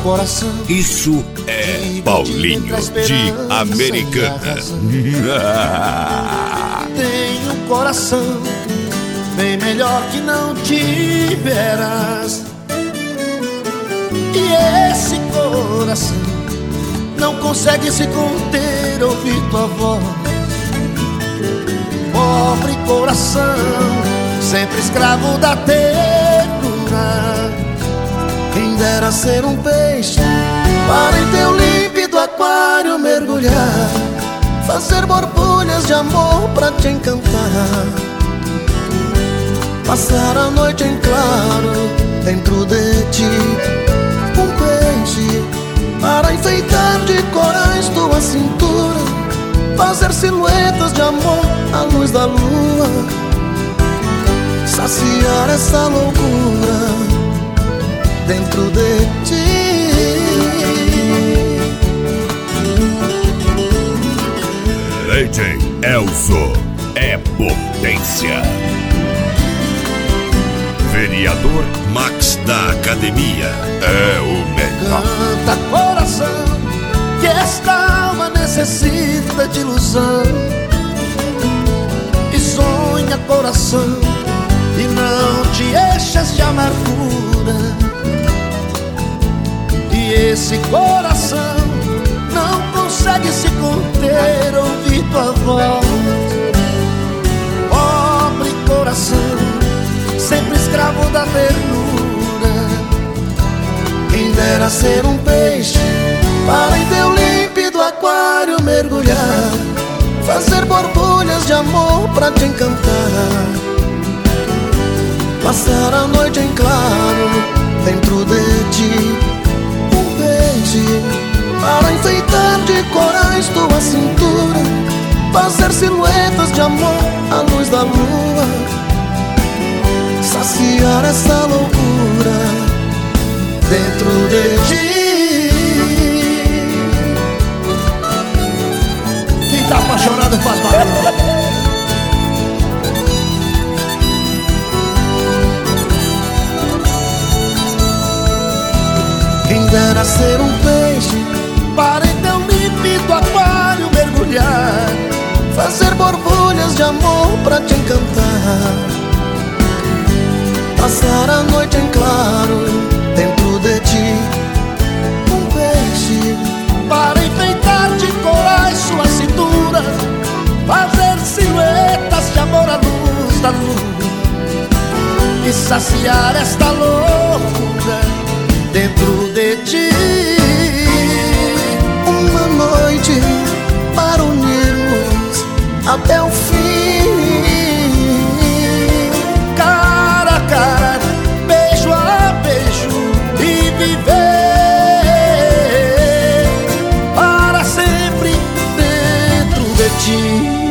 coração. Isso é Paulinho de Americana. Tenho um coração bem melhor que não tiveras. E esse coração não consegue se conter, ouvir tua voz. Pobre coração, sempre escravo da ternura. Quem dera ser um peixe para em teu límpido aquário mergulhar, fazer borbulhas de amor pra te encantar, passar a noite em claro dentro de ti. Um peixe para enfeitar de corais tua cintura, fazer silhuetas de amor à luz da lua, saciar essa loucura dentro de ti. DJ Elzo é potência. Vereador Max da Academia é o melhor. Canta coração, que esta alma necessita de ilusão. E sonha coração, e não te enches de amargura. E esse coração não consegue se conter, ouvir tua voz. Pobre coração, sempre escravo da ternura. Quem dera ser um peixe para em teu límpido aquário mergulhar, fazer borbulhas de amor pra te encantar, passar a noite em claro dentro de ti. Um peixe para enfeitar de corais tua cintura, fazer silhuetas de amor à luz da lua, saciar essa loucura dentro de ti. Quem tá apaixonado faz barulho. Quem dera ser um peixe para em teu límpido aquário mergulhar, fazer borbulhas de amor pra te encantar, passar a noite em claro dentro de ti. Um peixe para enfeitar de corais sua cintura, fazer silhuetas de amor à luz da lua, e saciar esta loucura dentro de ti. Uma noite para unirmos até o fim, cara a cara, beijo a beijo, e viver para sempre dentro de ti.